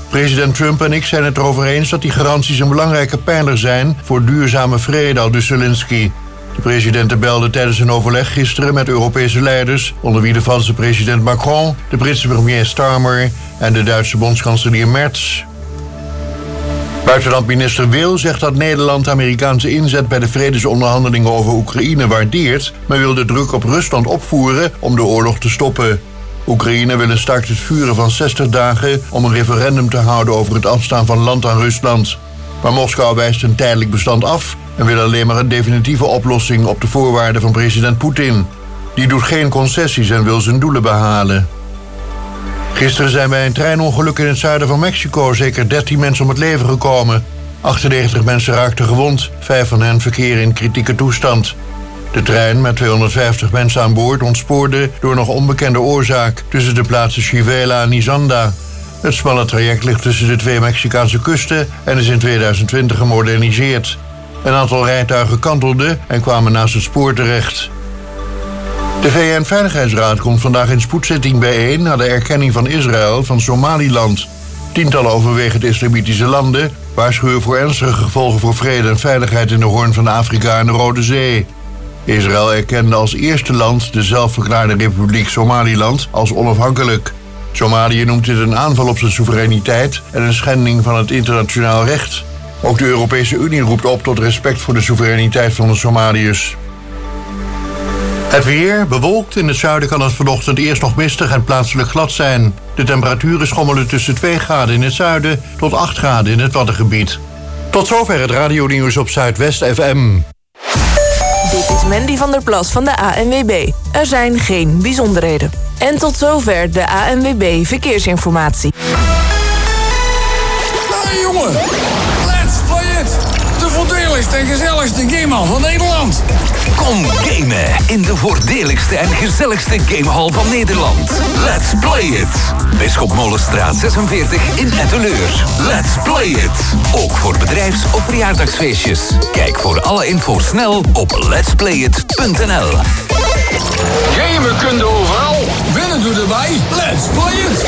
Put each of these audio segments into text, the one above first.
President Trump en ik zijn het erover eens dat die garanties een belangrijke pijler zijn voor duurzame vrede, aldus Zelensky. De presidenten belden tijdens een overleg gisteren met Europese leiders, onder wie de Franse president Macron, de Britse premier Starmer en de Duitse bondskanselier Merz. Buitenlandminister Wil zegt dat Nederland de Amerikaanse inzet bij de vredesonderhandelingen over Oekraïne waardeert, maar wil de druk op Rusland opvoeren om de oorlog te stoppen. Oekraïne wil een staakt het vuren van 60 dagen om een referendum te houden over het afstaan van land aan Rusland. Maar Moskou wijst een tijdelijk bestand af en wil alleen maar een definitieve oplossing op de voorwaarden van president Poetin. Die doet geen concessies en wil zijn doelen behalen. Gisteren zijn bij een treinongeluk in het zuiden van Mexico zeker 13 mensen om het leven gekomen. 98 mensen raakten gewond, 5 van hen verkeren in kritieke toestand. De trein met 250 mensen aan boord ontspoorde door nog onbekende oorzaak tussen de plaatsen Chivela en Izanda. Het smalle traject ligt tussen de 2 Mexicaanse kusten en is in 2020 gemoderniseerd. Een aantal rijtuigen kantelden en kwamen naast het spoor terecht. De VN-veiligheidsraad komt vandaag in spoedzitting bijeen na de erkenning van Israël van Somaliland. Tientallen overwegend islamitische landen waarschuwen voor ernstige gevolgen voor vrede en veiligheid in de Hoorn van Afrika en de Rode Zee. Israël erkende als eerste land de zelfverklaarde Republiek Somaliland als onafhankelijk. Somalië noemt dit een aanval op zijn soevereiniteit en een schending van het internationaal recht. Ook de Europese Unie roept op tot respect voor de soevereiniteit van de Somaliërs. Het weer, bewolkt. In het zuiden kan het vanochtend eerst nog mistig en plaatselijk glad zijn. De temperaturen schommelen tussen 2 graden in het zuiden tot 8 graden in het Waddengebied. Tot zover het radionieuws op Zuidwest FM. Dit is Mandy van der Plas van de ANWB. Er zijn geen bijzonderheden. En tot zover de ANWB Verkeersinformatie. Hey jongen, let's play it! De voordeligste en gezelligste gamehal van Nederland. Kom gamen in de voordeligste en gezelligste gamehal van Nederland. Let's play it! Bisschop Molenstraat 46 in Etteleur. Let's play it! Ook voor bedrijfs- of verjaardagsfeestjes. Kijk voor alle info snel op letsplayit.nl. Gamen kun je overal, winnen doe erbij. Let's play it!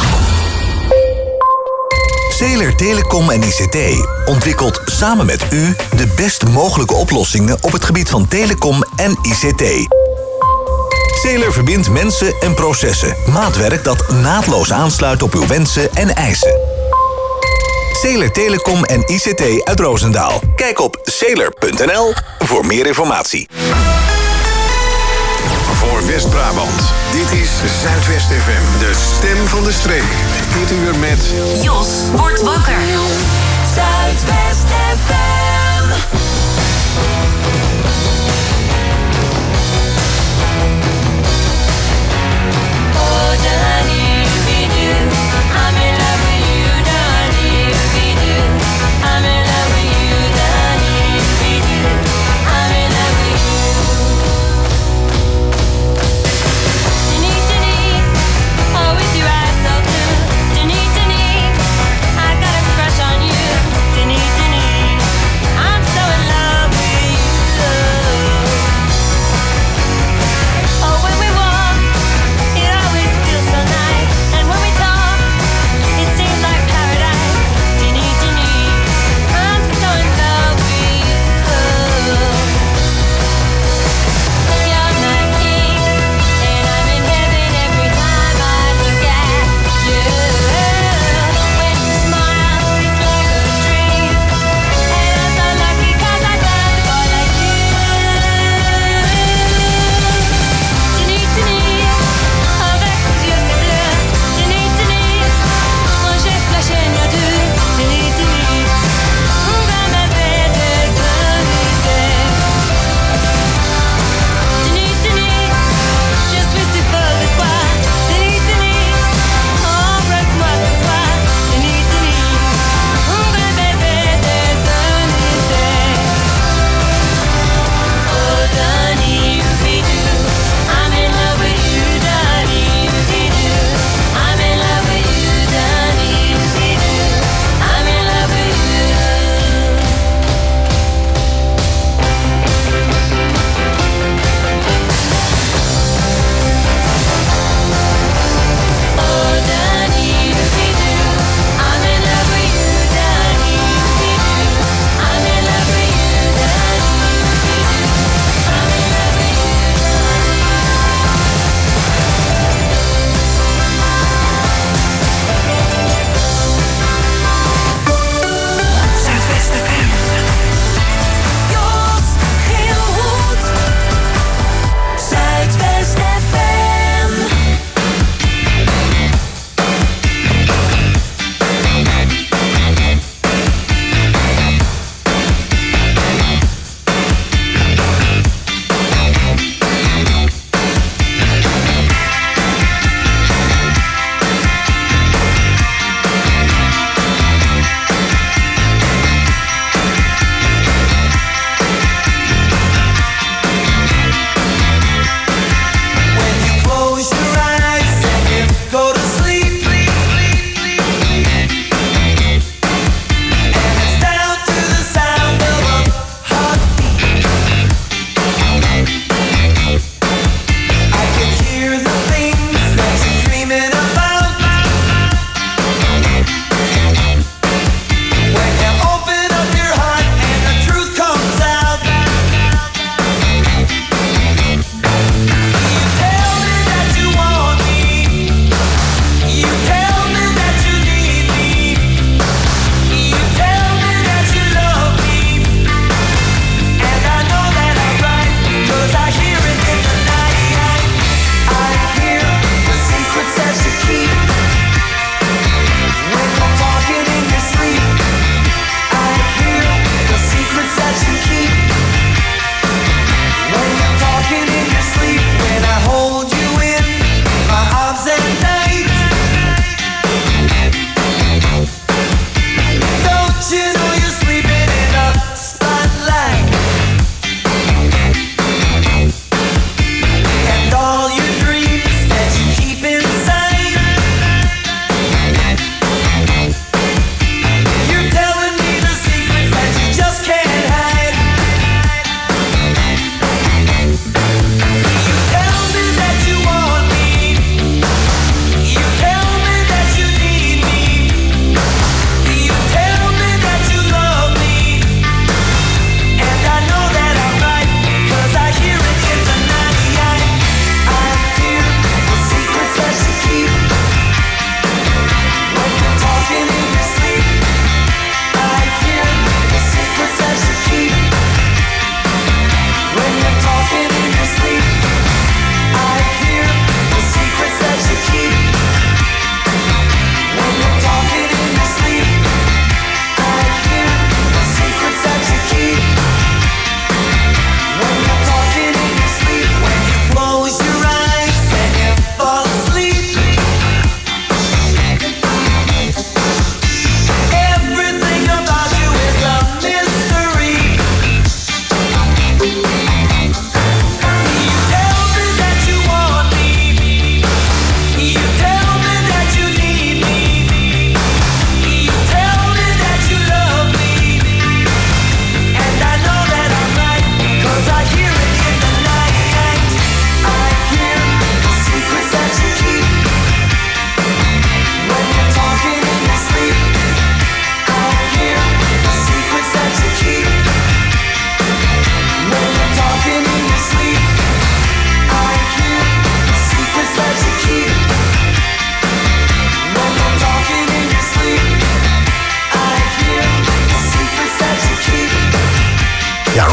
Zeeler Telecom en ICT ontwikkelt samen met u de best mogelijke oplossingen op het gebied van telecom en ICT. Zeeler verbindt mensen en processen. Maatwerk dat naadloos aansluit op uw wensen en eisen. Zeeler Telecom en ICT uit Roosendaal. Kijk op zeeler.nl voor meer informatie. Voor West-Brabant. Dit is Zuidwest FM, de stem van de streek. Dit uur met... Jos wordt wakker. Zuidwest FM. Oh, Johnny, we do. I'm in love with you, Johnny, we do. I'm in love with you, Johnny, we do. I'm in love with you. I got a crush on you.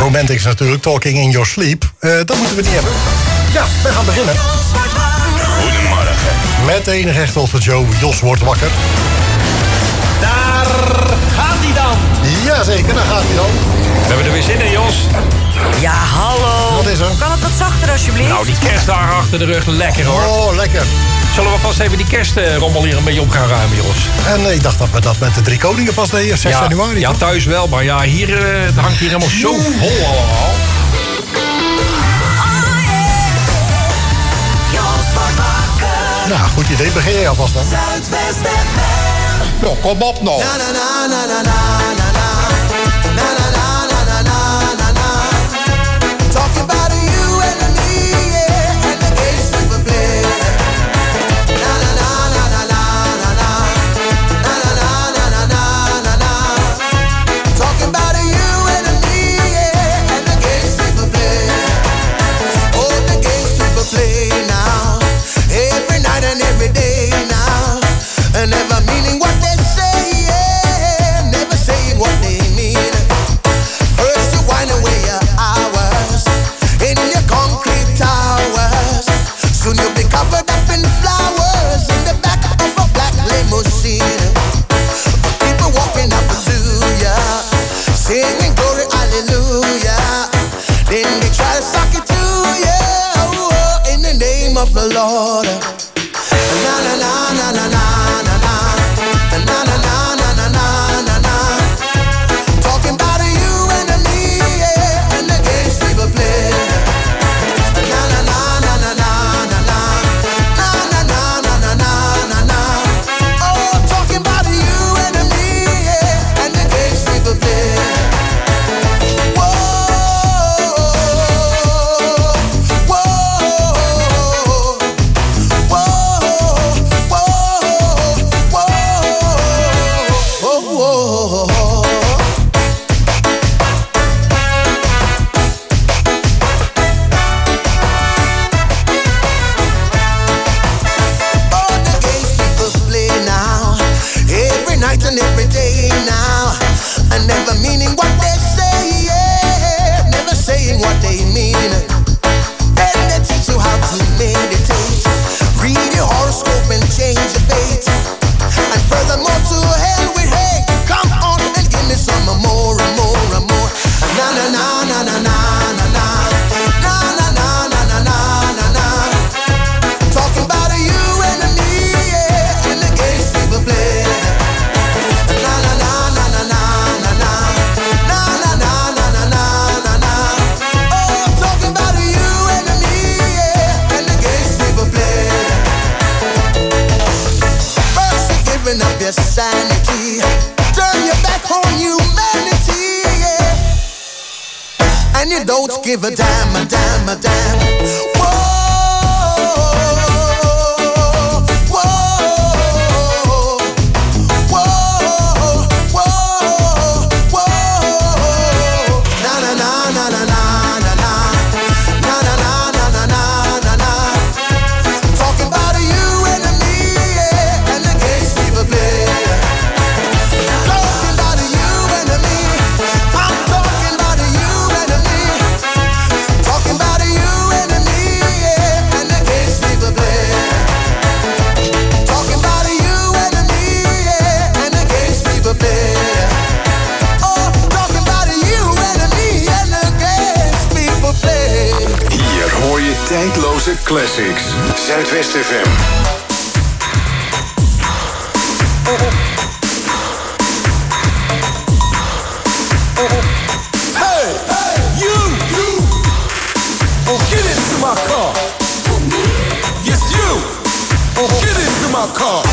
Romantics natuurlijk, Talking in Your Sleep. Dat moeten we niet hebben. Ja, we gaan beginnen. Goedemorgen. Met de enige echte Show, Jos wordt wakker. Daar gaat hij dan. Jazeker, daar gaat hij dan. We hebben er weer zin in, Jos. Ja, hallo. Wat is er? Kan het wat zachter alsjeblieft? Nou, die kerstdagen achter de rug, lekker hoor. Oh, lekker. Zullen we vast even die kerstrommel hier een beetje op gaan ruimen, Jos? En ik dacht dat we dat met de 3 Koningen pas deden, 6 januari. Ja, toch? thuis wel, maar ja, hier het hangt hier helemaal zo vol allemaal. Nou, goed idee. Begin jij alvast dan? Nou, kom op nou. Never meaning what they say, yeah. Never saying what they mean. First you wind away your hours in your concrete towers. Soon you'll be covered up in flowers in the back of a black limousine. People walking up to ya, singing glory, hallelujah. Then they try to suck it to ya, oh, in the name of the Lord. Na na na na na na. Sanity, turn your back on humanity, yeah. And you don't give a damn, a damn, a damn. Whoa. Tijdloze classics. Zuidwest FM. Hey, you! Oh, get into my car. Yes, you! Oh, get into my car.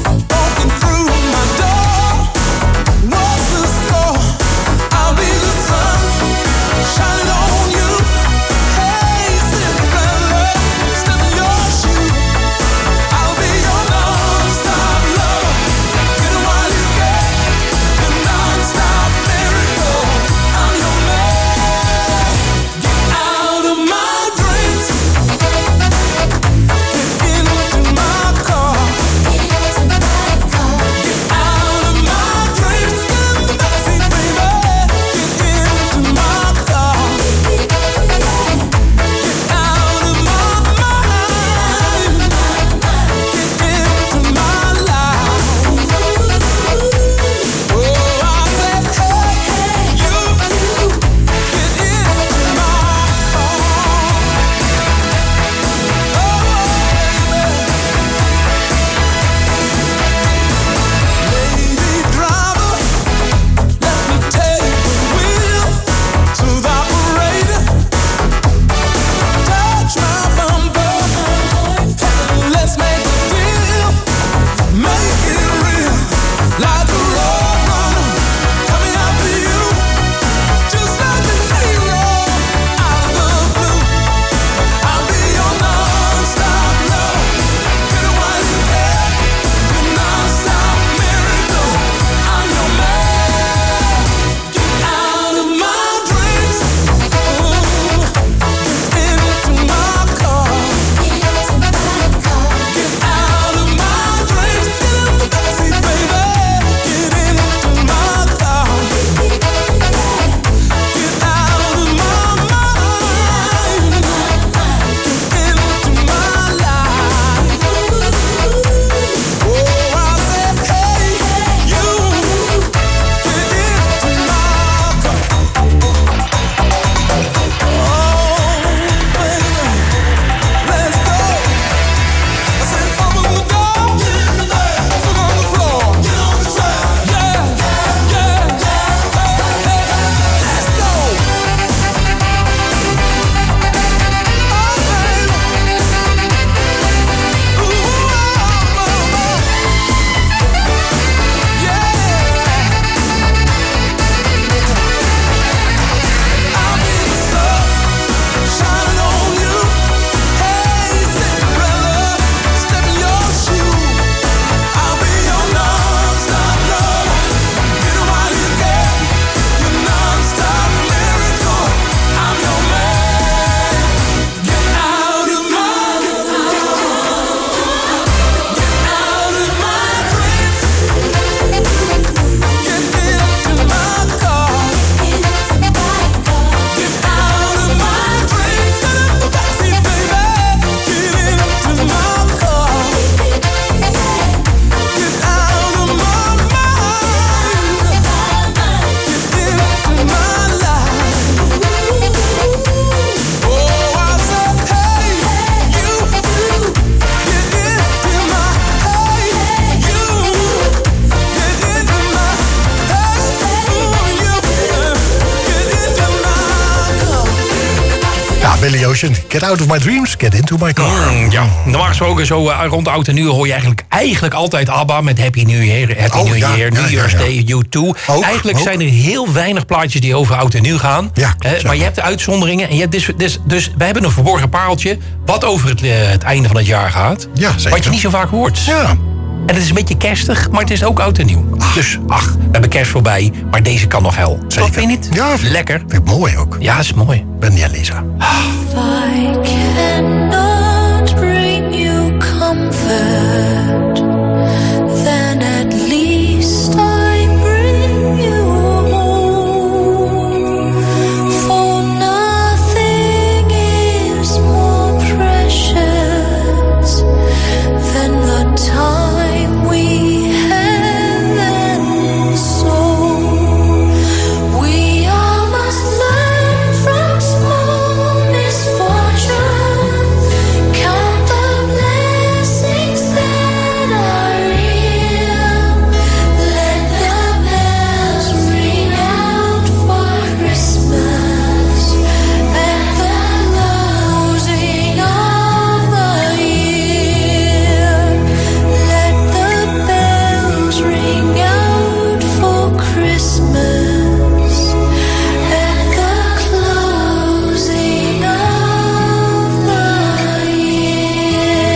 Through my door, what's the score? I'll be the Ja, Billy Ocean. Get out of my dreams, get into my car. Ja, normaal gesproken zo rond de oud en nieuw hoor je eigenlijk altijd ABBA met Happy New Year, Happy New Year, New Year's Day, U2. Eigenlijk zijn er heel weinig plaatjes die over oud en nieuw gaan. Ja, klopt, maar je hebt de uitzonderingen. En je hebt dus wij hebben een verborgen pareltje wat over het einde van het jaar gaat. Ja, zeker. Wat je niet zo vaak hoort. Ja. En het is een beetje kerstig, maar het is ook oud en nieuw. Dus, we hebben kerst voorbij, maar deze kan nog hel. Zeker. Vind je niet? Ja, lekker. Vind ik mooi ook. Ja, is mooi. Ben jij Lisa? I cannot bring you comfort, then at least I bring you home. For nothing is more precious than the time we have and so we all must learn from small misfortune. Count the blessings that are real. Let the bells ring out for Christmas at the closing of the year. Let the bells ring out for Christmas at the closing of the year.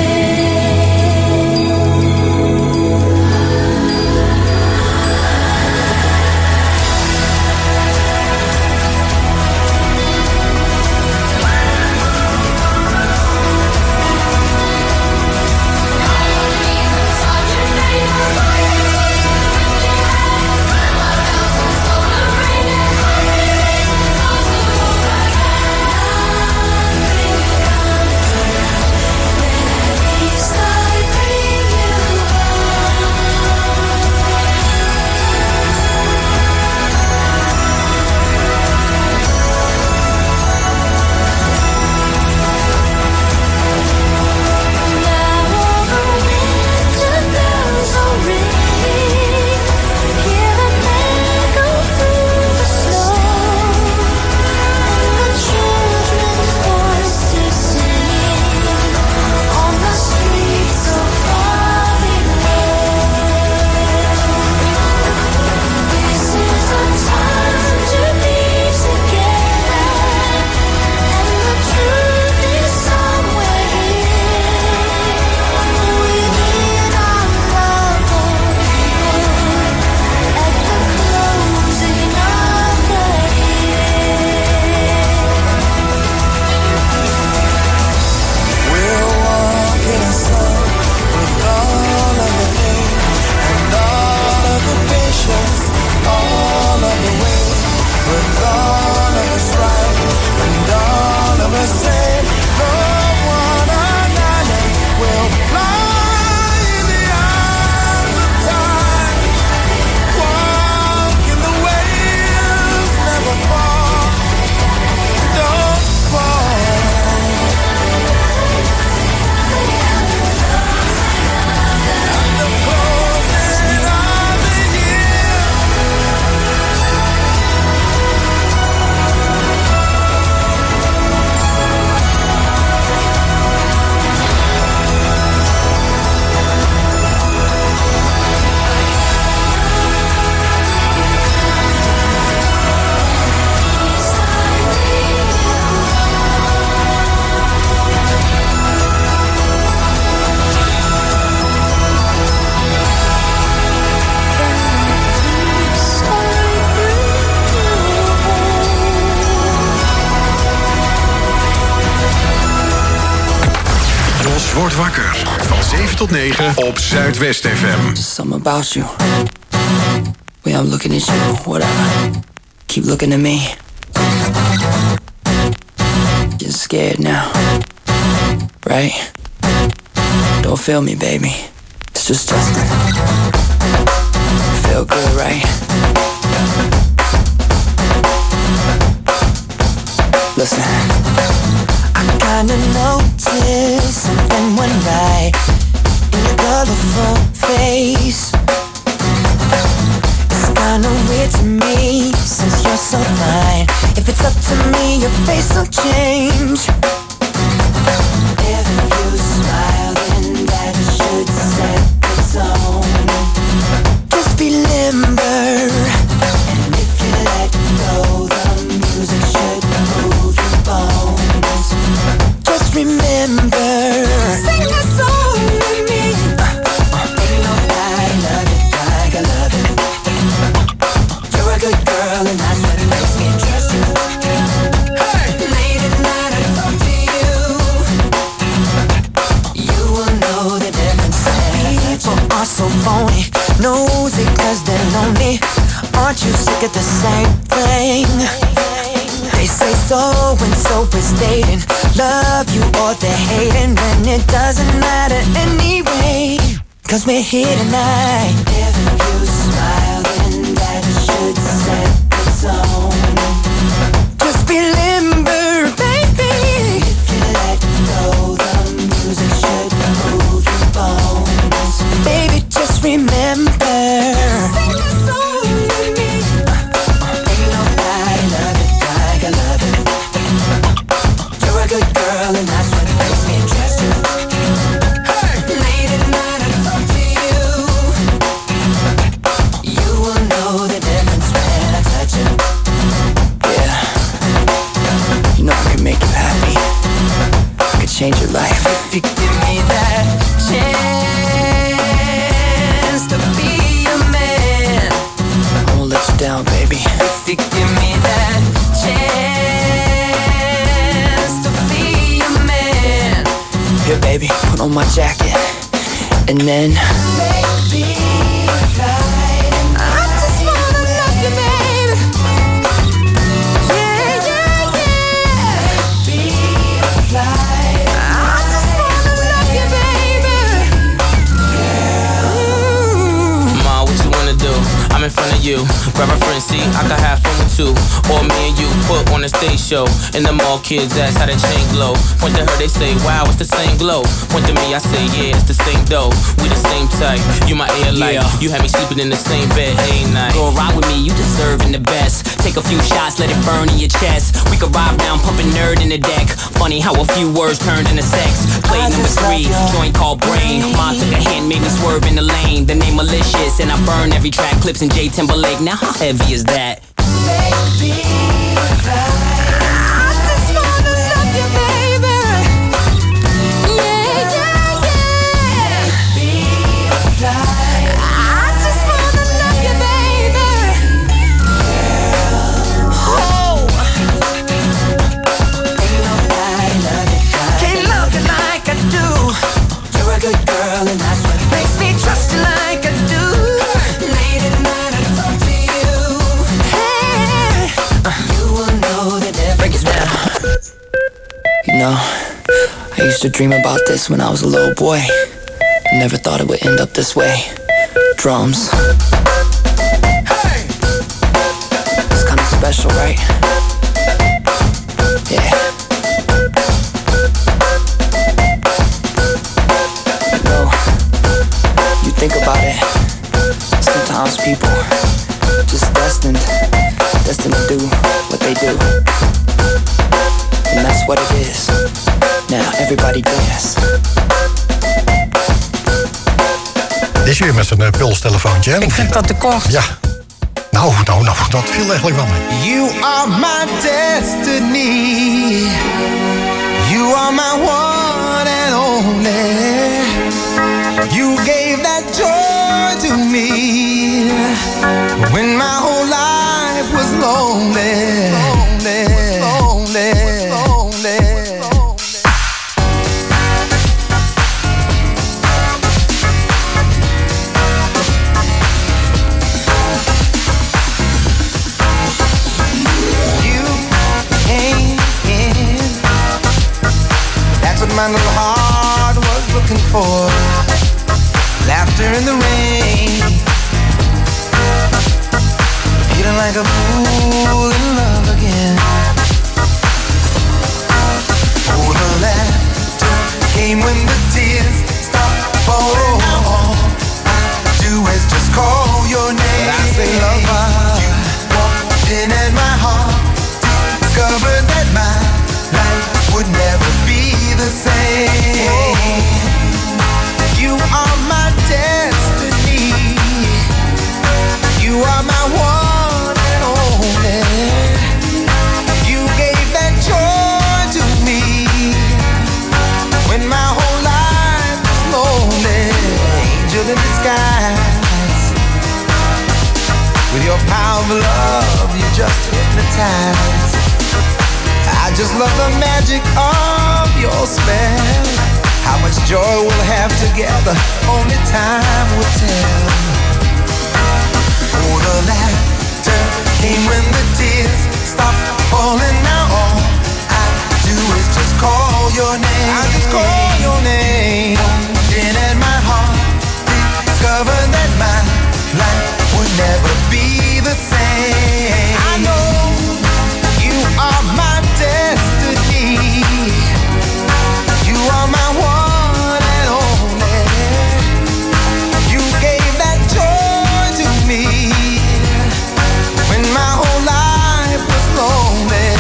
Word wakker. Van 7 tot 9 op Zuidwest FM. Just something about you. When I'm looking at you, whatever. Keep looking at me. You're scared now. Right? Don't feel me, baby. It's just Justin. Feel good, right? Listen. I kinda noticed something went right in your colorful face. It's run away to me, since you're so fine. If it's up to me, your face will change. If you smile, then that should set the tone. Just be limber, and if you let go, the music should move your bones. Just remember, sing a song with me. Ain't nobody love it like I love it. You're a good girl, and that's what makes me trust you. Hey, late at night I talk to you. You will know the difference. People are so phony, nosy 'cause they're lonely. Aren't you sick of the same thing? They say so and so is dating, love you or they're hating, when it doesn't matter anyway, 'cause we're here tonight. If you smile, then that should set the tone. Just be limber, baby. If you let go, the music should move your bones. Baby, just remember, sing a song with me. Ain't nobody love it like I love it. You're a good girl, and that's what makes me trust you. Hey, late at night I talk to you. You will know the difference when I touch you. Yeah, you know I can make you happy. I could change your life if you give me that chance to be a man. I won't let you down, baby. If you give me that chance to be a man. Here, baby, put on my jacket, and then baby, I just wanna love you, baby. Yeah, yeah, yeah. Baby, I just wanna love you, baby. Ma, what you wanna do? I'm in front of you. Grab a friend, see, I can have fun with two. Or me and you put on a stage show. And the mall kids ask how the chain glow. Point to her, they say, wow, it's the same glow. Point to me, I say, yeah, it's the same dough. We the same type, you my air light. Yeah. You had me sleeping in the same bed every night. Go ride with me, you deserving the best. Take a few shots, let it burn in your chest. We could ride down, pumping nerd in the deck. Funny how a few words turned into sex. Play number 3, joint called Brain. Mom took a hand, made me swerve in the lane. The name malicious, and I burn every track. Clips in J Timberlake, now how heavy is that? Baby, I just wanna love you, baby. Yeah, yeah, yeah. Baby, I just wanna love you, baby. Oh, ain't nobody love you like, can't love you like I do. You're a good girl, and that's what makes me trust you like I do. Late at night I talk to you. Hey, you will know the difference. Break it down. You know, I used to dream about this when I was a little boy. I never thought it would end up this way. Drums. Hey, it's kind of special, right? Yeah. You know, you think about it. Sometimes people just destined to do what they do. And that's what it is. Now everybody dance. Dit is weer met zijn pulstelefoontje, hè? Ik vind dat te kort. Ja. Nou, dat viel eigenlijk wel mee. You are my destiny. You are my one and only. You gave that joy to me when my whole life was lonely. My little heart was looking for laughter in the rain, feeling like a fool in love again. Oh, the laughter came when the tears stopped falling. All I do is just call your name. I say, lover, How I've loved you just hypnotized. I just love the magic of your spell. How much joy we'll have together, only time will tell. Oh, the laughter came when the tears stopped falling. Now all I do is just call your name. I just call your name. Then at my heart, discover that my life would never be the same. I know you are my destiny. You are my one and only. You gave that joy to me when my whole life was lonely.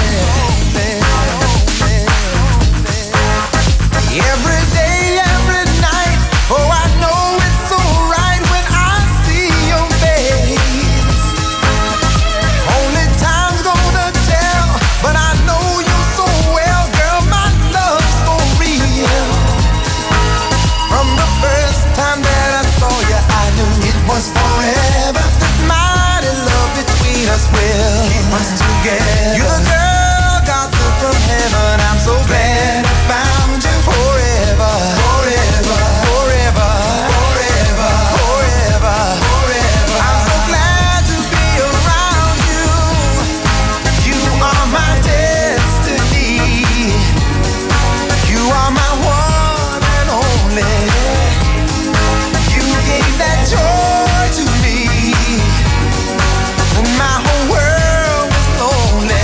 Every day, every night, oh, I know it's so right when I see your face. Only time's gonna tell, but I know you so well, girl, my love's for real. From the first time that I saw you, I knew it was forever. This mighty love between us will keep us together. You're the girl God sent from heaven. I'm so glad I found you. Forever, forever, forever, forever, forever, forever. I'm so glad to be around you. You are my destiny. You are my one and only. You gave that joy to me when my whole world was lonely.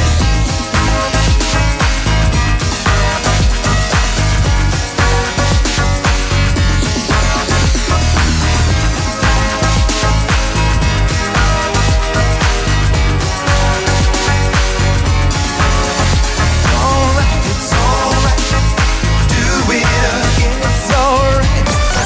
It's alright, do it again. It's alright.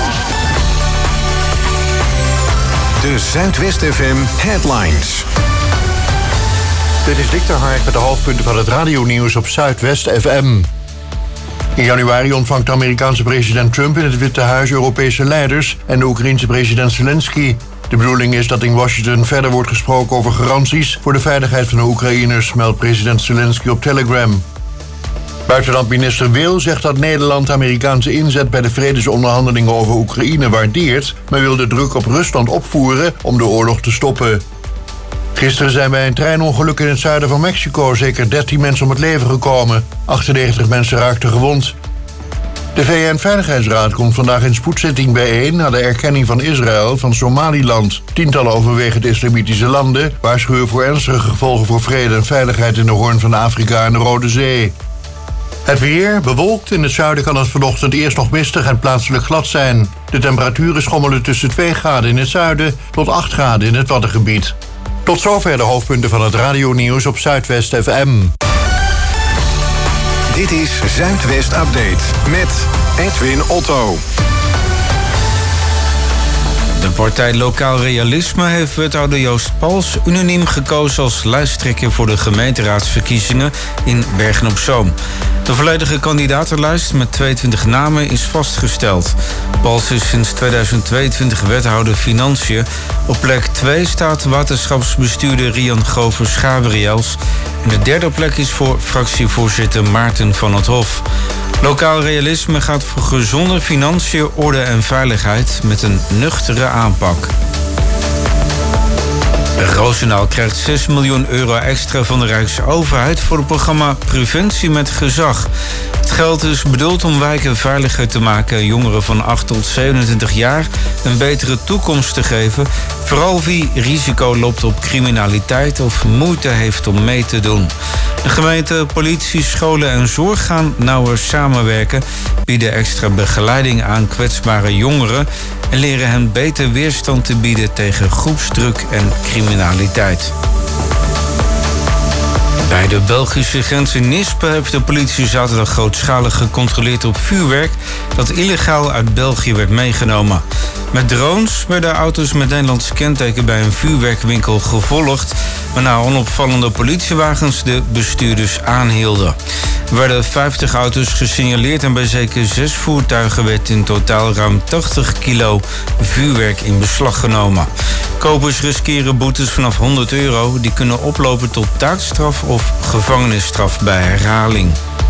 De Zuidwest FM Headlines. Dit is Victor Hart met de hoofdpunten van het radionieuws op Zuidwest FM. In januari ontvangt de Amerikaanse president Trump in het Witte Huis Europese leiders en de Oekraïense president Zelensky. De bedoeling is dat in Washington verder wordt gesproken over garanties voor de veiligheid van de Oekraïners, meldt president Zelensky op Telegram. Buitenlandminister Wil zegt dat Nederland de Amerikaanse inzet bij de vredesonderhandelingen over Oekraïne waardeert, maar wil de druk op Rusland opvoeren om de oorlog te stoppen. Gisteren zijn bij een treinongeluk in het zuiden van Mexico zeker 13 mensen om het leven gekomen. 98 mensen raakten gewond. De VN-veiligheidsraad komt vandaag in spoedzitting bijeen na de erkenning van Israël van Somaliland. Tientallen overwegend islamitische landen waarschuwen voor ernstige gevolgen voor vrede en veiligheid in de Hoorn van Afrika en de Rode Zee. Het weer, bewolkt. In het zuiden kan het vanochtend eerst nog mistig en plaatselijk glad zijn. De temperaturen schommelen tussen 2 graden in het zuiden tot 8 graden in het Waddengebied. Tot zover de hoofdpunten van het radionieuws op Zuidwest FM. Dit is Zuidwest Update met Edwin Otto. De partij Lokaal Realisme heeft wethouder Joost Pals unaniem gekozen als lijsttrekker voor de gemeenteraadsverkiezingen in Bergen-op-Zoom. De volledige kandidatenlijst met 22 namen is vastgesteld. Pals is sinds 2022 wethouder Financiën. Op plek 2 staat waterschapsbestuurder Rian Govers-Gabriels. En de derde plek is voor fractievoorzitter Maarten van het Hof. Lokaal Realisme gaat voor gezonde financiën, orde en veiligheid met een nuchtere aanpak. Roosendaal krijgt 6 miljoen euro extra van de Rijksoverheid voor het programma Preventie met Gezag. Het geld is bedoeld om wijken veiliger te maken en jongeren van 8 tot 27 jaar een betere toekomst te geven. Vooral wie risico loopt op criminaliteit of moeite heeft om mee te doen. De gemeente, politie, scholen en zorg gaan nauwer samenwerken, bieden extra begeleiding aan kwetsbare jongeren en leren hen beter weerstand te bieden tegen groepsdruk en criminaliteit. Bij de Belgische grens in Nispe heeft de politie zaterdag grootschalig gecontroleerd op vuurwerk dat illegaal uit België werd meegenomen. Met drones werden auto's met Nederlands kenteken bij een vuurwerkwinkel gevolgd, waarna onopvallende politiewagens de bestuurders aanhielden. Er werden 50 auto's gesignaleerd en bij zeker 6 voertuigen werd in totaal ruim 80 kilo vuurwerk in beslag genomen. Kopers riskeren boetes vanaf €100. Die kunnen oplopen tot taakstraf of gevangenisstraf bij herhaling.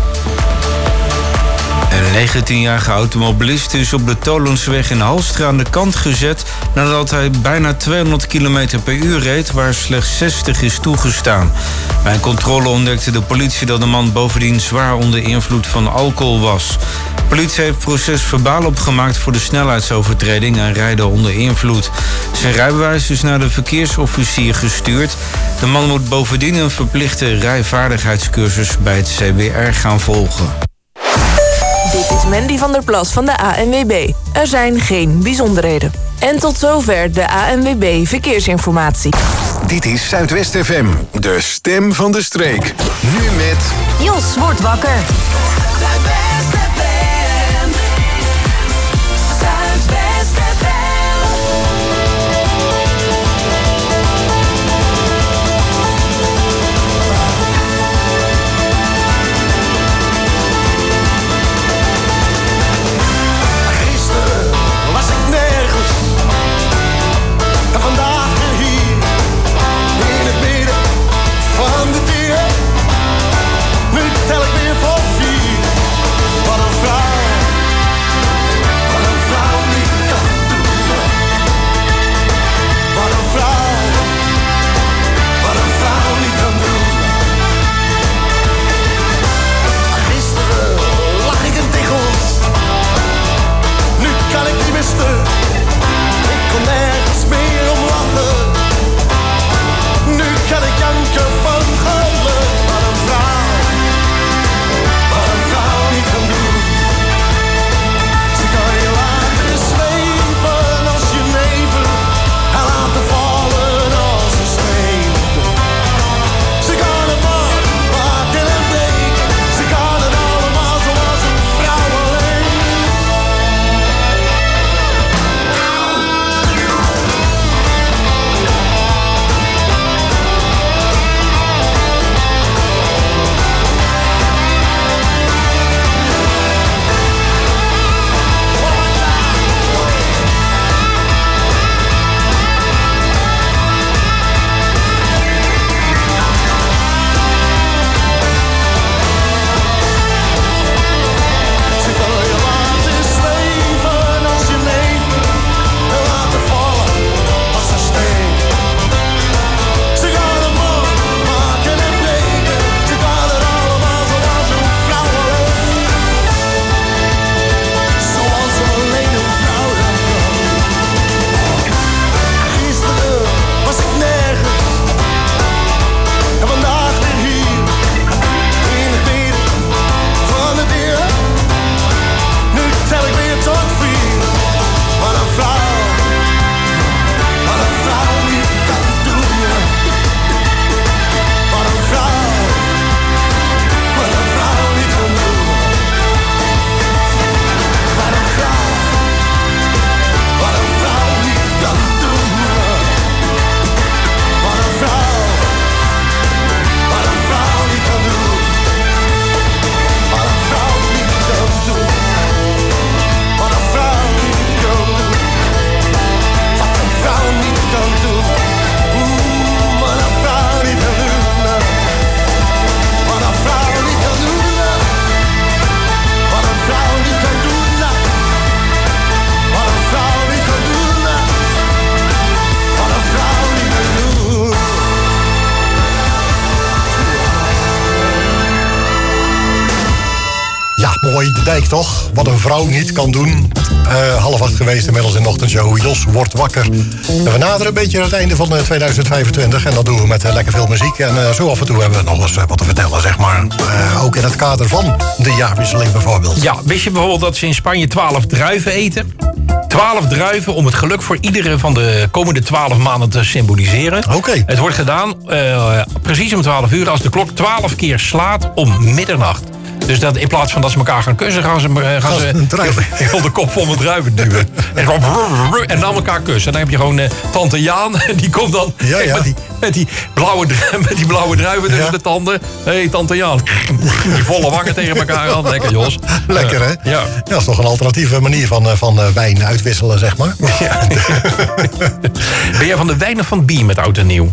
Een 19-jarige automobilist is op de Tolensweg in Halstra aan de kant gezet nadat hij bijna 200 km per uur reed, waar slechts 60 is toegestaan. Bij een controle ontdekte de politie dat de man bovendien zwaar onder invloed van alcohol was. De politie heeft proces-verbaal opgemaakt voor de snelheidsovertreding en rijden onder invloed. Zijn rijbewijs is naar de verkeersofficier gestuurd. De man moet bovendien een verplichte rijvaardigheidscursus bij het CBR gaan volgen. Dit is Mandy van der Plas van de ANWB. Er zijn geen bijzonderheden. En tot zover de ANWB Verkeersinformatie. Dit is Zuidwest FM, de stem van de streek. Nu met... Jos wordt wakker. Zuidwest FM. Zuidwest FM. Gisteren was ik nergens. En vandaag weer hier. In het midden van de dier. Nu tel ik weer voor 4. Wat een vrouw. Wat een vrouw niet kan doen. Wat een vrouw. Wat een vrouw niet kan doen. Gisteren lag ik in tegels. Nu kan ik niet meer stuk. Ik kon nergens meer om lachen. Nu kan ik janken van geluk. Wat een vrouw niet kan doen. Ze kan je laten zweven als je neven en laten vallen als een steen. Ze kan het man maken en breken. Ze kan het allemaal zoals een vrouw alleen. Ze kan je laten zweven als je neven en laten vallen als een steen. Ze kan het man maken en breken. Ze kan het allemaal zoals een vrouw alleen. Zoals alleen een vrouw dat kan. Gisteren was ik nergens. En vandaag weer hier. In het midden van de dier. Nu tel ik weer tot 4. Wat een vrouw niet kan doen. Wat een vrouw niet kan doen. Wat een vrouw niet kan doen. Wat een vrouw niet kan doen. Wat een vrouw niet kan doen. Wat een vrouw niet kan doen. Wat een vrouw niet kan doen. Wat een vrouw niet kan doen. Wat een vrouw niet kan doen. Wat een vrouw niet kan doen. Wat een vrouw niet kan doen. Wat een vrouw niet kan doen. Ja, mooi, de dijk toch? Wat een vrouw niet kan doen. 7:30 geweest inmiddels in de ochtendshow. Jos wordt wakker. En we naderen een beetje het einde van 2025. En dat doen we met lekker veel muziek. En zo af en toe hebben we nog eens wat te vertellen, zeg maar. Ook in het kader van de jaarwisseling bijvoorbeeld. Ja, wist je bijvoorbeeld dat ze in Spanje 12 druiven eten? 12 druiven om het geluk voor iedere van de komende 12 maanden te symboliseren. Oké. Het wordt gedaan precies om 12 uur als de klok 12 keer slaat om middernacht. Dus dat in plaats van dat ze elkaar gaan kussen, gaan ze heel de kop vol met druiven duwen. En dan elkaar kussen. En dan heb je gewoon tante Jaan. En die komt dan met die blauwe druiven tussen de tanden. Hé, tante Jaan. Die volle wangen tegen elkaar aan. Lekker, Jos. Lekker, hè? Ja. Dat is toch een alternatieve manier van wijn uitwisselen, zeg maar. Ja. Ben jij van de wijn of van het bier met oud en nieuw?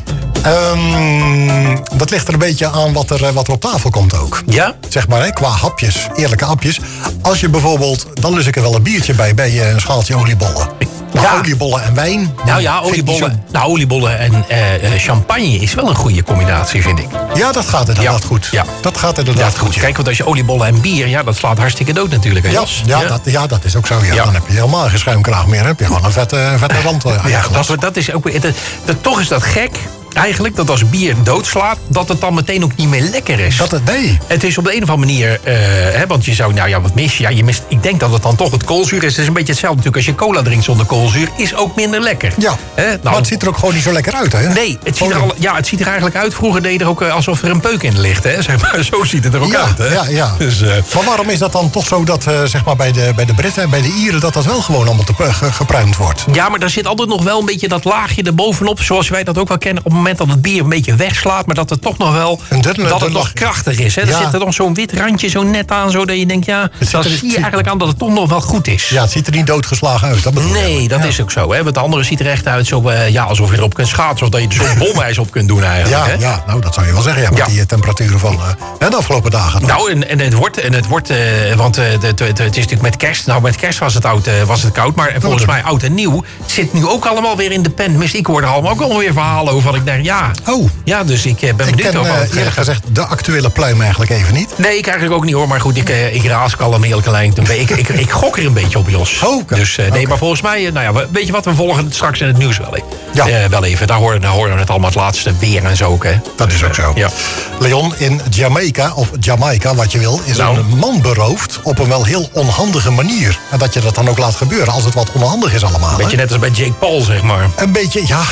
Dat ligt er een beetje aan wat er op tafel komt ook. Ja? Zeg maar, hè, qua hapjes, eerlijke hapjes. Als je bijvoorbeeld, dan lust ik er wel een biertje bij je een schaaltje oliebollen. Maar oliebollen en wijn. Nou ja, oliebollen en champagne is wel een goede combinatie, vind ik. Ja, dat gaat inderdaad goed. Ja. Dat gaat inderdaad goed. Kijk, want als je oliebollen en bier, dat slaat hartstikke dood natuurlijk. Hè, Jos? Dat is ook zo. Ja. Dan heb je helemaal geen schuimkraag meer. Dan heb je gewoon een vette rand. Dat is ook. Toch is dat gek. Eigenlijk, dat als bier doodslaat, dat het dan meteen ook niet meer lekker is. Nee. Het is op de een of andere manier, want je zou, wat mis je? Ja, je mist, ik denk dat het dan toch het koolzuur is. Het is een beetje hetzelfde natuurlijk als je cola drinkt zonder koolzuur, is ook minder lekker. Ja, maar het ziet er ook gewoon niet zo lekker uit, hè? Nee, het ziet er eigenlijk uit. Vroeger deed er ook alsof er een peuk in ligt, hè? Zeg maar, zo ziet het er ook uit, hè? Ja. Dus, maar waarom is dat dan toch zo dat, zeg maar, bij de Britten en bij de Ieren, dat wel gewoon allemaal gepruimd wordt? Ja, maar daar zit altijd nog wel een beetje dat laagje erbovenop, zoals wij dat ook wel kennen, op het moment dat het bier een beetje wegslaat, maar dat het toch nog wel nog krachtig is. Hè? Er zit er nog zo'n wit randje zo net aan, zo dat je denkt, dan zie je eigenlijk aan dat het toch nog wel goed is. Ja, het ziet er niet doodgeslagen uit. Dat is ook zo. Hè? Want de andere ziet er echt uit zo, alsof je erop kunt schaatsen, of dat je er zo'n bomijs op kunt doen eigenlijk. Hè? Ja, nou dat zou je wel zeggen, met die temperaturen van de afgelopen dagen. Nou, en het wordt, want het is natuurlijk met kerst, met kerst was het koud, maar volgens mij oud en nieuw zit nu ook allemaal weer in de pen. Tenminste, ik hoor er allemaal ook alweer verhalen over wat ik denk, ja, dus ik ben benieuwd. Ik ken eerlijk gezegd de actuele pluim eigenlijk even niet. Nee, ik eigenlijk ook niet hoor, maar goed, ik raas allemaal eerlijk alleen. Ik gok er een beetje op, Jos. Dus nee, maar volgens mij, weet je wat, we volgen het straks in het nieuws wel even. Ja. Wel even, daar horen we het allemaal het laatste weer en zo ook, hè. Dat is ook zo. Ja. Leon, in Jamaica, of Jamaica, wat je wil, is een man beroofd op een wel heel onhandige manier. En dat je dat dan ook laat gebeuren, als het wat onhandig is allemaal. Een beetje net als bij Jake Paul, zeg maar. Een beetje, ja.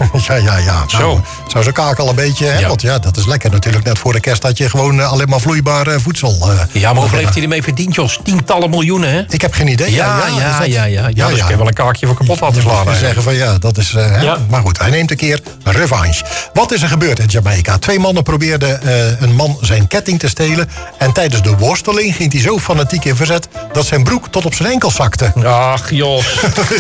Zo. Zou ze kaken al een beetje, hè? Ja. Want dat is lekker natuurlijk. Net voor de kerst dat je gewoon alleen maar vloeibaar voedsel. Maar hoeveel heeft hij ermee verdiend, Jos? Tientallen miljoenen, hè? Ik heb geen idee. Ja, dus ik heb wel een kaakje voor kapot laten slaan. Zeggen van dat is... Maar goed, hij neemt een keer revanche. Wat is er gebeurd in Jamaica? 2 mannen probeerden een man zijn ketting te stelen. En tijdens de worsteling ging hij zo fanatiek in verzet dat zijn broek tot op zijn enkel zakte. Ach, Jos.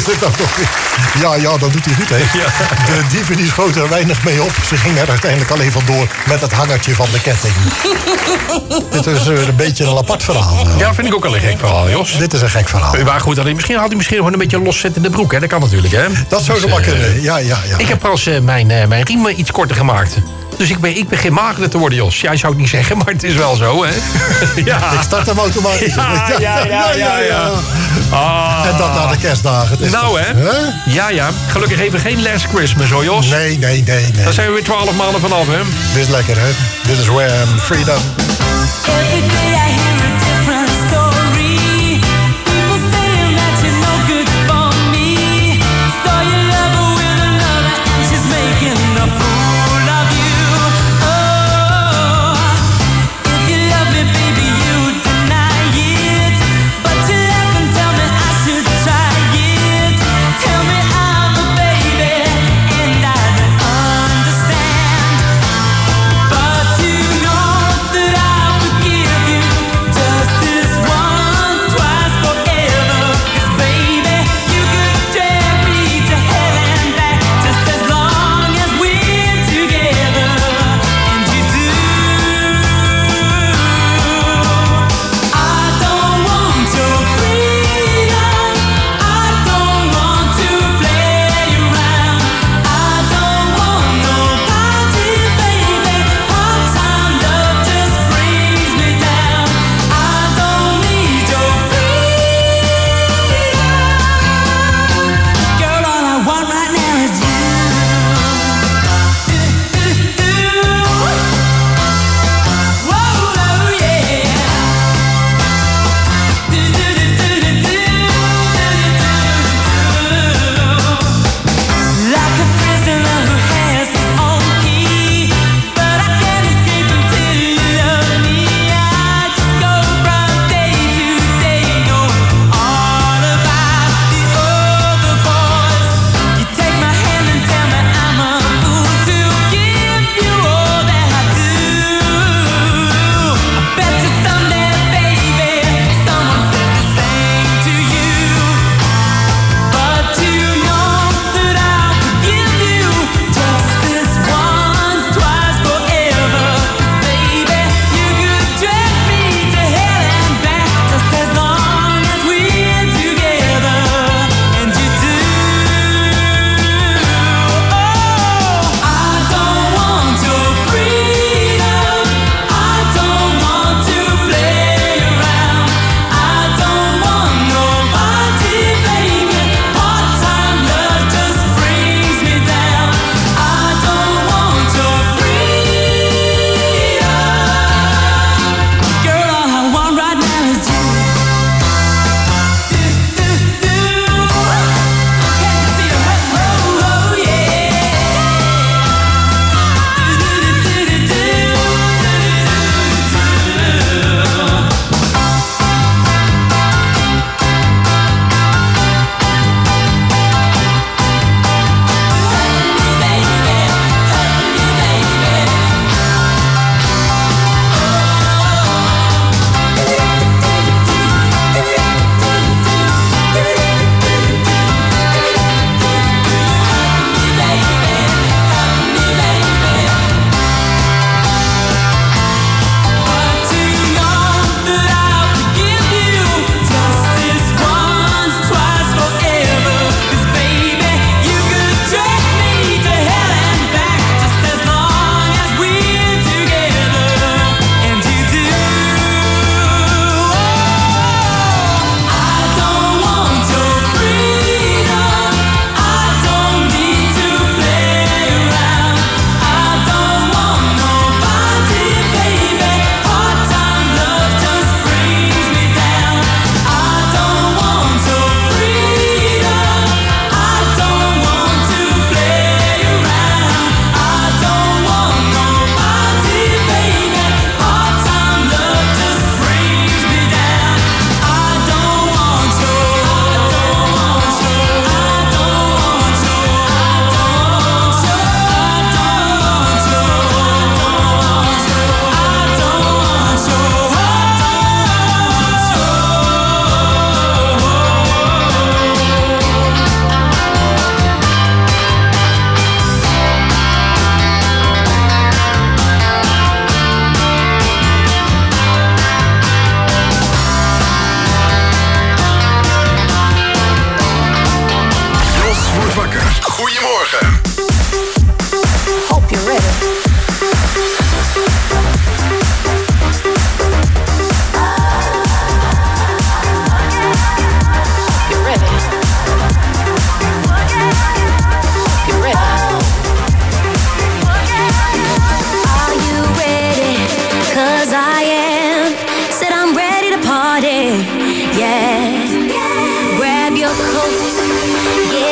Dat doet hij goed, hè? Ja. De dieven die schoten er weinig mee op. Ze gingen er uiteindelijk alleen vandoor met het hangertje van de ketting. Dit is een beetje een apart verhaal. Ja, vind ik ook wel een gek verhaal, Jos. Dit is een gek verhaal. Maar goed, misschien had hij gewoon een beetje loszettende broek, hè? Dat kan natuurlijk, hè? Dat zou zo maar kunnen, ja. Ik heb trouwens mijn riem iets korter gemaakt. Dus ik begin magerder te worden, Jos. Jij zou het niet zeggen, maar het is wel zo, hè? Ja. Ik start hem automatisch. Ja. En dat na de kerstdagen. Ja. Gelukkig even geen Last Christmas, hoor, Jos. Nee. Daar zijn we weer 12 maanden vanaf, hè? Dit is lekker, hè? Dit is Wham! Freedom. Every day I hear a different story. People saying that you're no good for me. So you love her with another and she's making a fool of you. Oh, if you love me, baby, you deny it. But you laugh and tell me I should try it. Tell me I'm a baby and I don't understand. But you know that I forgive you.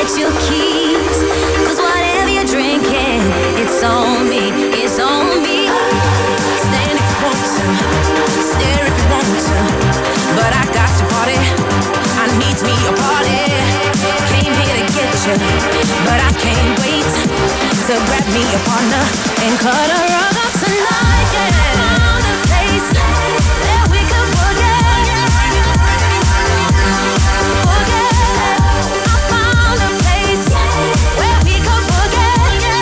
get your keys. 'Cause whatever you're drinking, it's on me, it's on me. Stand if you want to, stare if you want to, but I got to party. I need me a party. Came here to get you, but I can't wait to grab me a partner and cut a rug up tonight. Yeah. Found a place that we could forget. I found a place where we could forget.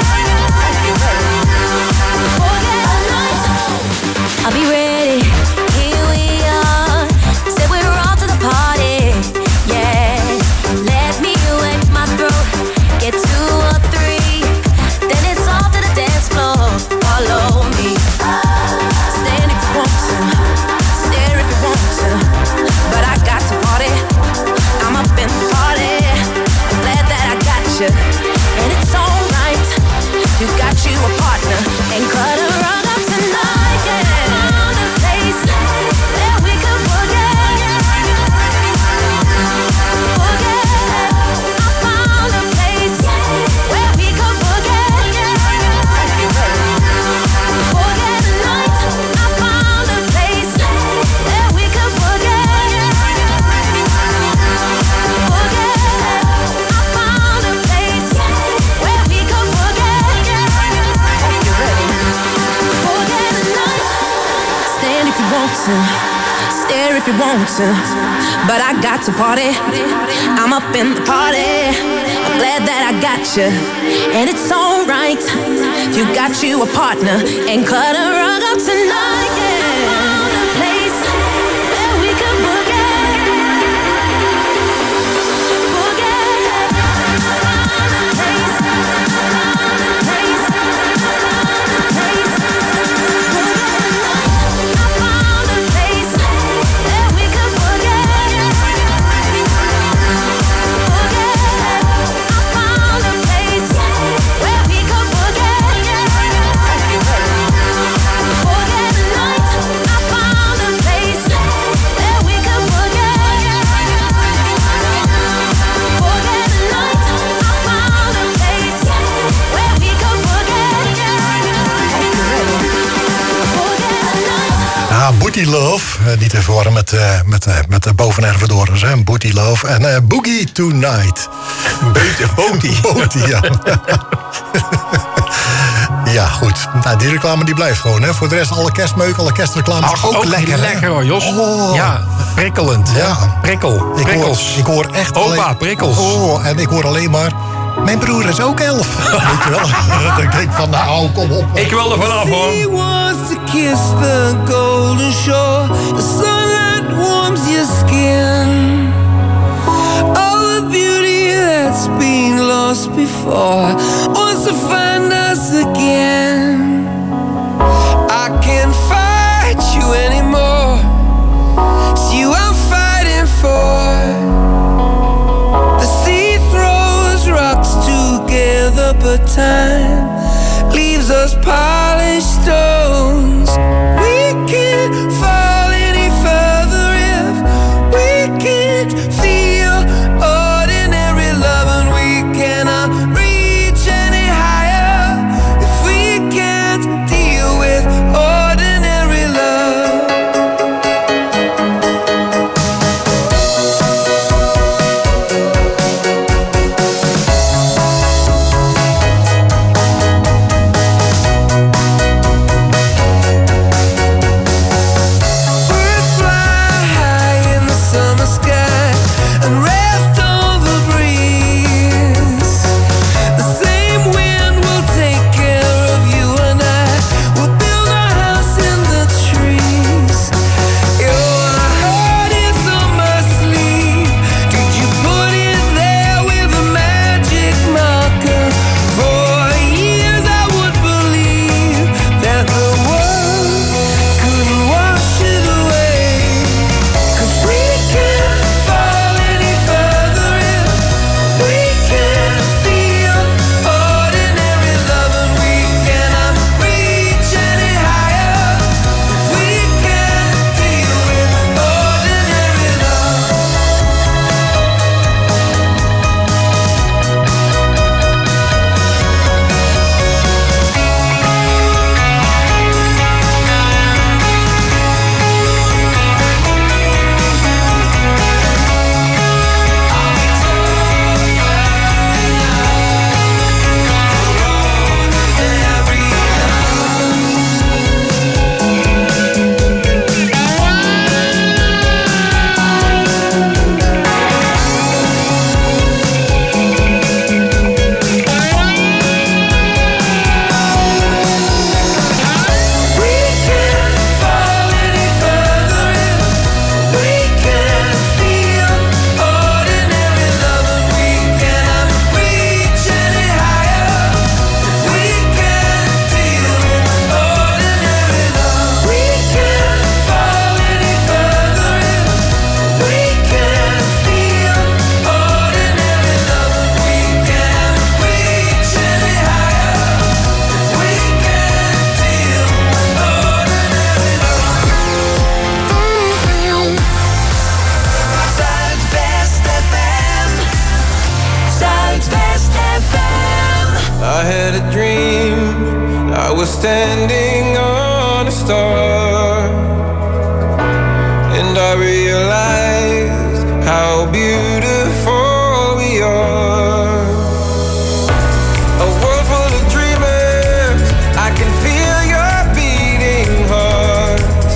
Forget the night. I'll be ready. Here we are. Said we're off to the party. Yeah. Let me wet my throat. Get 2 or 3. Then it's off to the dance floor. Follow me. Stand if you want to, stare if you want to, but I got to party. I'm up in the party. I'm glad that I got you, and it's alright. You got you a partner and cut a rug up tonight. Yeah. Found a place that we could forget. I found a place where we could forget. Forget the night. I found a place that we could forget. I found a place where we could forget. Hope you're ready. Forget the night. Stand if you want to, stare if you want to, but I got to party. I'm up in the party. I'm glad that I got you, and it's alright. You got you a partner and cut a rug up tonight. Yeah. Found a place that we could forget. Forget. Found a place. Found a place. Found a place. I found a place that we could forget. I found a place where we could forget. Forget the night. I found a place that we could forget. Forget the night. I found a place where we could forget. Forget the night. Ah, Booty Love. Niet te verwarren met de bovenervedorens, hè. Booty Love. En Boogie Tonight. Booty, ja. Ja, goed. Nou, die reclame die blijft gewoon, hè. Voor de rest, alle kerstmeuk, alle kerstreclames. Ook lekker, hè? Lekker hoor, Jos. Oh. Ja, prikkelend. Ja. Prikkels. Ik hoor echt Opa, prikkels. Oh, en ik hoor alleen maar... Mijn broer is ook 11. Weet je wel? Dan denk ik van, nou, kom op. Ik wil er vanaf, hoor. He wants to kiss the golden shore, the sunlight warms your skin. All the beauty that's been lost before wants to find us again. I can't fight you anymore. It's you I'm fighting for. The sea throws rocks together, but time leaves us polished stones. We can't fall any further if we can't feel ordinary love, and we cannot reach any higher if we can't deal with ordinary love. Birds fly high in the summer sky. had a dream. I was standing on a star, and I realized how beautiful we are. A world full of dreamers, I can feel your beating hearts.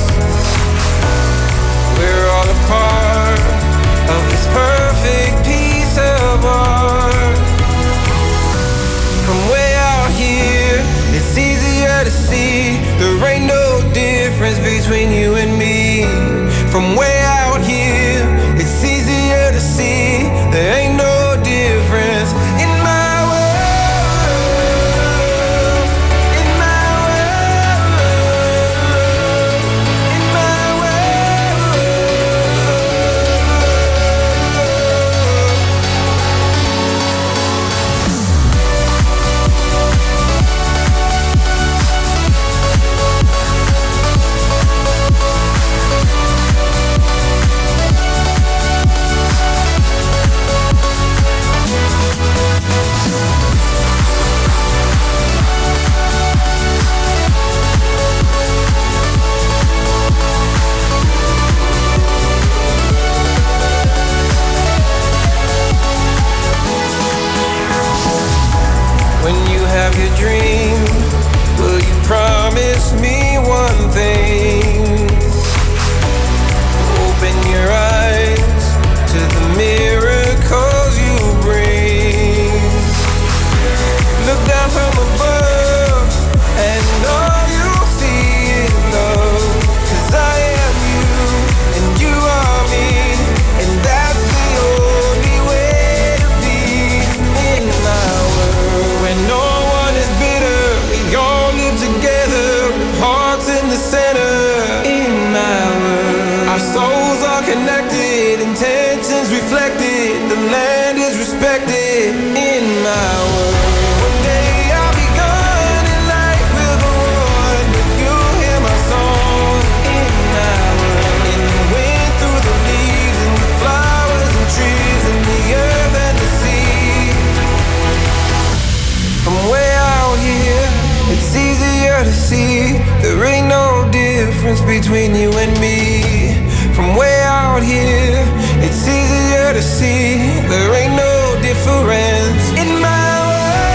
We're all a part of this perfect piece of art. From way out here, it's easier to see there ain't no difference between you and me. From way out here, it's easier to see there ain't no difference in my world, in my world, in my When you have your dream, will you promise me one thing? Open your eyes to the miracles you bring. Look down from above and all you'll see is love. 'Cause I am you and you are me, and that's the only way to be in my world. When no one is bitter, we all live together, hearts in the center. In my world, our souls are connected, intentions reflected, the land is respected. In my world, one day I'll be gone and life will go on, but you'll hear my song. In my world, in the wind, through the leaves, and the flowers and trees, and the earth and the sea. From way out here, it's easier to see there ain't no difference between you and me. From way out here, it's easier to see there ain't no difference in my world.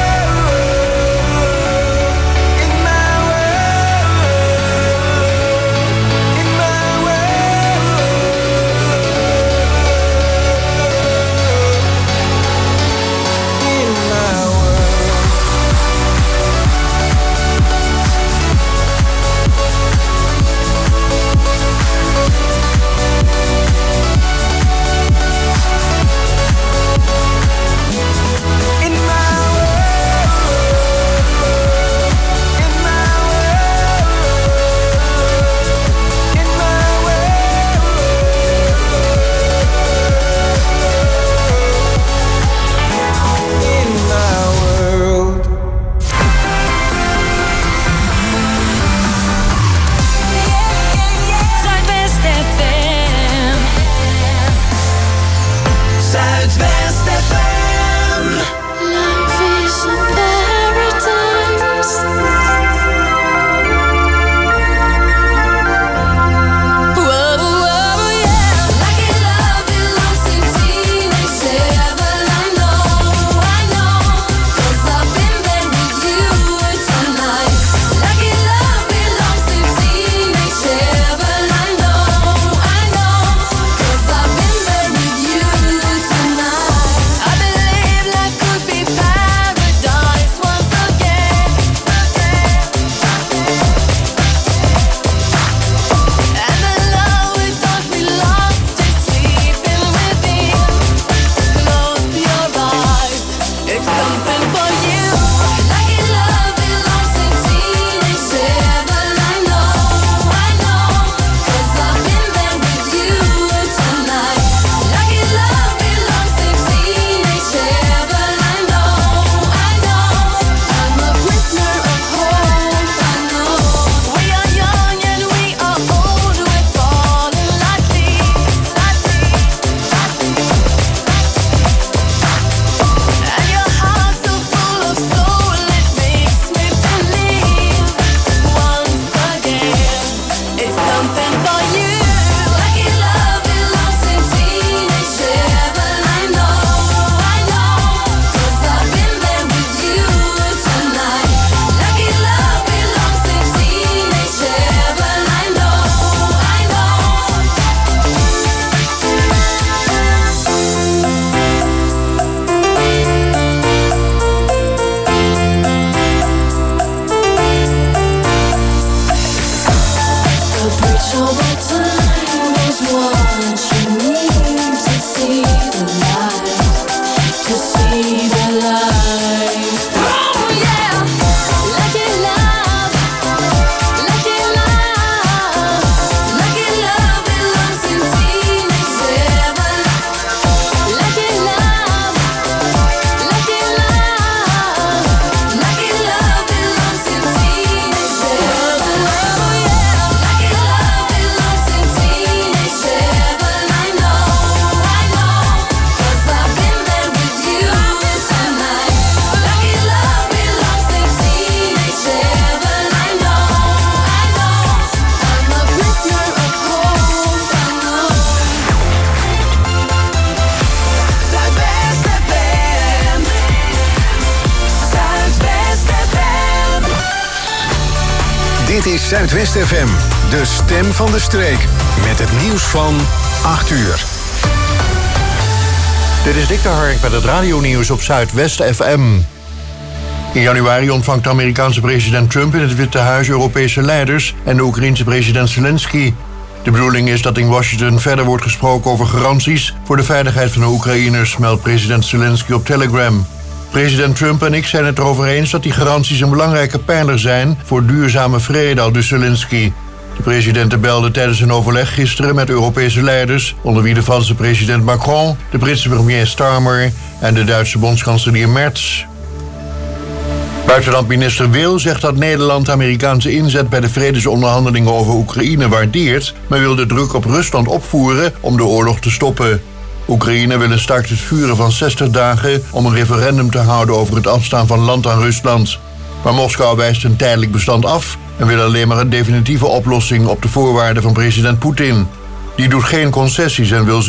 Dit is Zuidwest FM, de stem van de streek. Met het nieuws van 8 uur. Dit is Dick de Hark met het radionieuws op Zuidwest FM. In januari ontvangt de Amerikaanse president Trump in het Witte Huis Europese leiders en de Oekraïense president Zelensky. De bedoeling is dat in Washington verder wordt gesproken over garanties voor de veiligheid van de Oekraïners, meldt president Zelensky op Telegram. President Trump en ik zijn het erover eens dat die garanties een belangrijke pijler zijn voor duurzame vrede, aldus Zelensky. De presidenten belden tijdens een overleg gisteren met Europese leiders, onder wie de Franse president Macron, de Britse premier Starmer en de Duitse bondskanselier Merz. Buitenlandminister Wil zegt dat Nederland de Amerikaanse inzet bij de vredesonderhandelingen over Oekraïne waardeert, maar wil de druk op Rusland opvoeren om de oorlog te stoppen. Oekraïne wil een start het vuren van 60 dagen om een referendum te houden over het afstaan van land aan Rusland. Maar Moskou wijst een tijdelijk bestand af en wil alleen maar een definitieve oplossing op de voorwaarden van president Poetin. Die doet geen concessies en wil